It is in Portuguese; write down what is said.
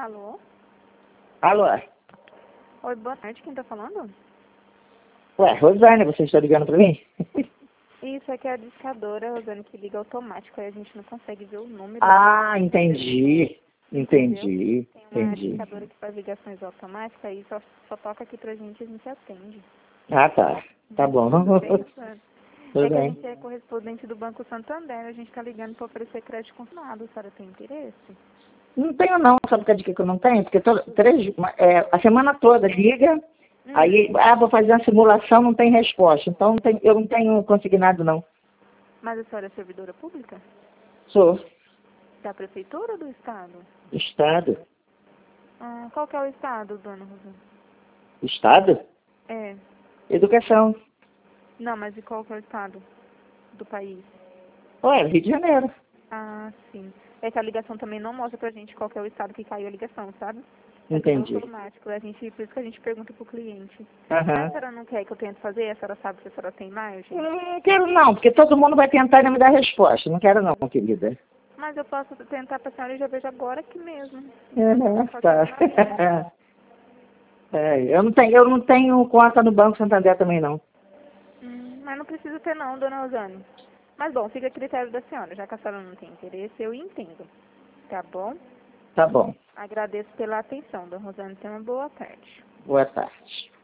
Alô? Alô? Oi, boa tarde. Quem tá falando? Ué, Rosane, você está ligando pra mim? Isso aqui é a discadora, Rosane, que liga automático. Aí a gente não consegue ver o número. Ah, entendi. Entendi. Tem uma Entendi. discadora que faz ligações automáticas, aí só toca aqui pra gente e a gente atende. Ah, tá. Tá bom. Tudo bem, Rosane? Tudo É que a bem. gente é correspondente do Banco Santander, a gente tá ligando pra oferecer crédito consignado. A senhora tem interesse? Não tenho não, sabe por que eu não tenho? Porque a semana toda liga, aí, vou fazer uma simulação, não tem resposta. Então eu não tenho consignado não. Mas a senhora é servidora pública? Sou Da prefeitura ou do estado? Estado. Ah, qual que é o estado, dona Rosane? Estado? É. Educação. Não, mas e qual que é o estado do país? Ué, Rio de Janeiro. Ah, sim. É que a ligação também não mostra pra gente qual que é o estado que caiu a ligação, sabe? É tudo Entendi. automático. Por isso que a gente pergunta pro cliente. Aham. A senhora não quer que eu tente fazer? A senhora sabe se a senhora tem margem? Não quero não, porque todo mundo vai tentar e não me dar resposta. Não quero não, querida. Mas eu posso tentar pra senhora e já vejo agora aqui mesmo. Tá. Eu não tenho conta no Banco Santander também não. Mas não precisa ter não, dona Rosane. Mas bom, fica a critério da senhora. Já que a senhora não tem interesse, eu entendo. Tá bom? Tá bom. Agradeço pela atenção, dona Rosane. Tenha uma boa tarde. Boa tarde.